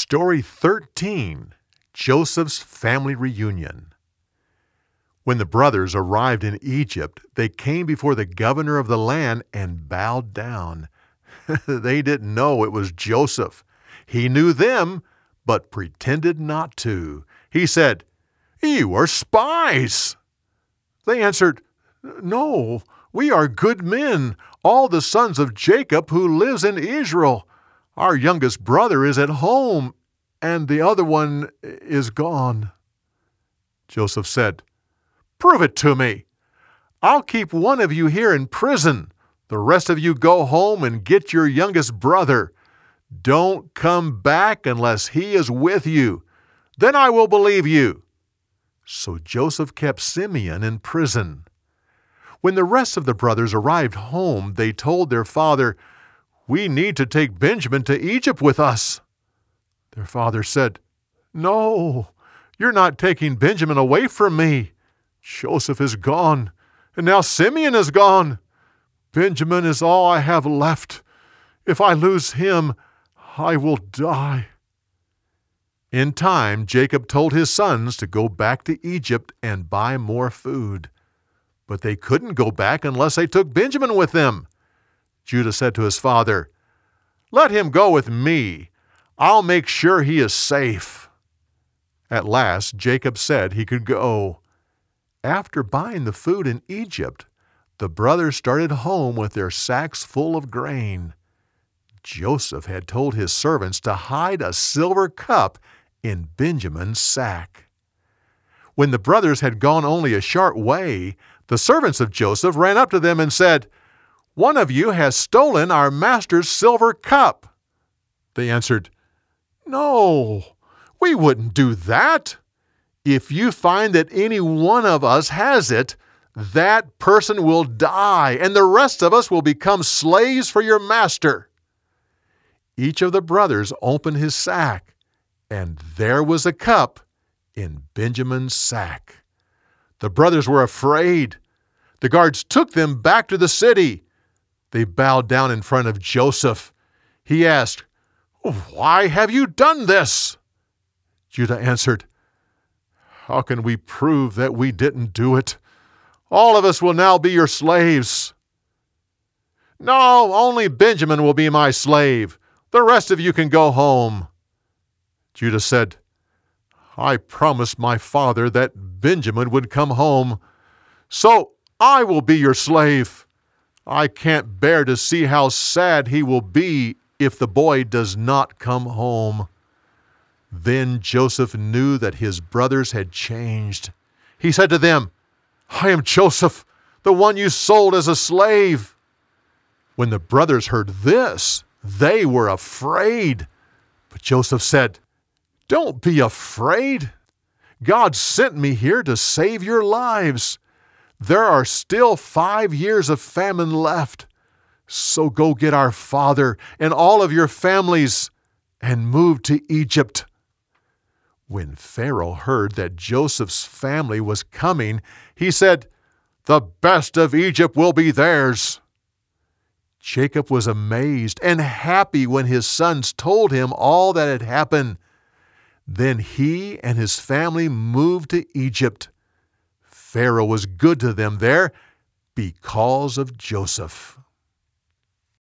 Story 13, Joseph's Family Reunion. When the brothers arrived in Egypt, they came before the governor of the land and bowed down. They didn't know it was Joseph. He knew them, but pretended not to. He said, "You are spies." They answered, "No, we are good men, all the sons of Jacob who lives in Israel. Our youngest brother is at home, and the other one is gone." Joseph said, "Prove it to me. I'll keep one of you here in prison. The rest of you go home and get your youngest brother. Don't come back unless he is with you. Then I will believe you." So Joseph kept Simeon in prison. When the rest of the brothers arrived home, they told their father, "We need to take Benjamin to Egypt with us." Their father said, "No, you're not taking Benjamin away from me. Joseph is gone, and now Simeon is gone. Benjamin is all I have left. If I lose him, I will die." In time, Jacob told his sons to go back to Egypt and buy more food. But they couldn't go back unless they took Benjamin with them. Judah said to his father, "Let him go with me. I'll make sure he is safe." At last, Jacob said he could go. After buying the food in Egypt, the brothers started home with their sacks full of grain. Joseph had told his servants to hide a silver cup in Benjamin's sack. When the brothers had gone only a short way, the servants of Joseph ran up to them and said, "One of you has stolen our master's silver cup." They answered, "No, we wouldn't do that. If you find that any one of us has it, that person will die, and the rest of us will become slaves for your master." Each of the brothers opened his sack, and there was a cup in Benjamin's sack. The brothers were afraid. The guards took them back to the city. They bowed down in front of Joseph. He asked, "Why have you done this?" Judah answered, "How can we prove that we didn't do it? All of us will now be your slaves." "No, only Benjamin will be my slave. The rest of you can go home." Judah said, "I promised my father that Benjamin would come home, so I will be your slave. I can't bear to see how sad he will be if the boy does not come home." Then Joseph knew that his brothers had changed. He said to them, "I am Joseph, the one you sold as a slave." When the brothers heard this, they were afraid. But Joseph said, "Don't be afraid. God sent me here to save your lives. There are still 5 years of famine left. So go get our father and all of your families and move to Egypt." When Pharaoh heard that Joseph's family was coming, he said, "The best of Egypt will be theirs." Jacob was amazed and happy when his sons told him all that had happened. Then he and his family moved to Egypt. Pharaoh was good to them there because of Joseph.